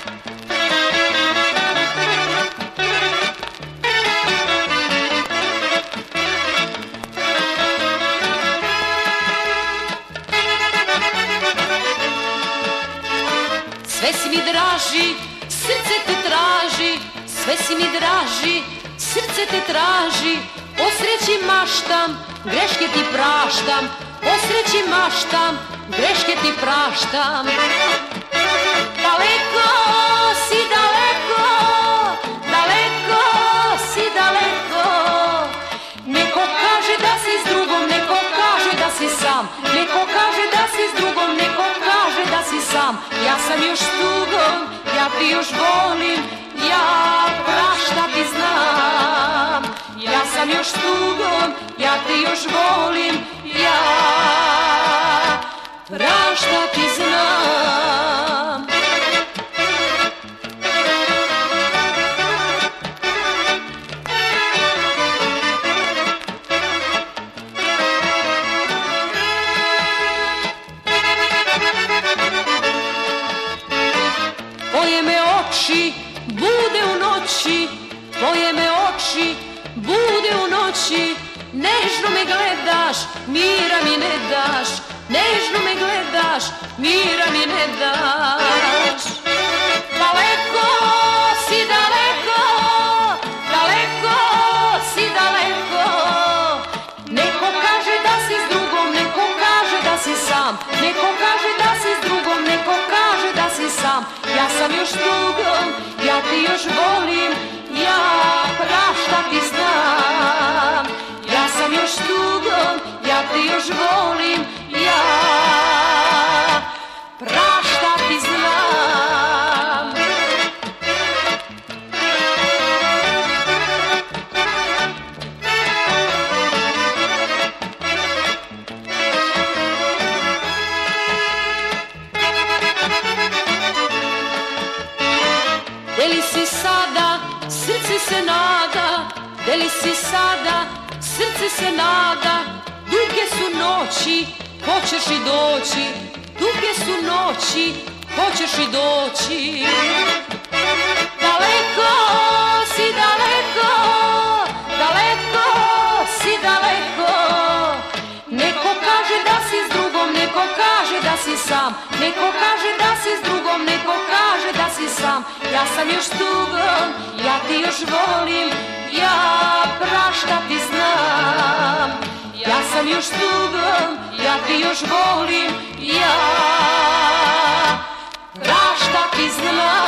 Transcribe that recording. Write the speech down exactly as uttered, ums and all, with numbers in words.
Sve si mi draži, srce te traži, sve si mi draži, srce te traži. O sreći maštam, greške ti praštam, o sreći maštam, greške ti praštam. Daleko si daleko, daleko si daleko. Neko kaže da si s drugom, neko kaže da si sam, neko kaže da si s drugom, neko kaže da si sam. Ja sam još s tugom, ja ti još volim, ja praštati znam. Ja sam još s tugom, ja ti još volim, ja praštati znam. Tvoje me oči bude u noći, tvoje me oči bude u noći. Nežno me gledaš, mira mi ne daš, nežno me gledaš, mira mi ne daš. Daleko si daleko, daleko si daleko. Neko kaže da si s drugom, neko kaže da si sam, neko kaže da si s drugom, neko kaže da si sam. Ja sam još s drugom, ja ti još volim, ja praštati znam. Ja sam još s tugom, ja ti još volim, ja praštati znam. Gde li si sada, srce se nada, gde li si sada, srce se nada. Duge su noći, hoćeš i doći, duge su noći, hoćeš i doći. Daleko si daleko, daleko si daleko. Neko kaže da si s drugom, neko kaže da si sam, neko kaže da si s drugom, neko kaže da si sam. Ja sam još s tugom, ja ti još volim, ja praštati znam. Ja sam još s tugom, ja ti još volim, ja praštati znam.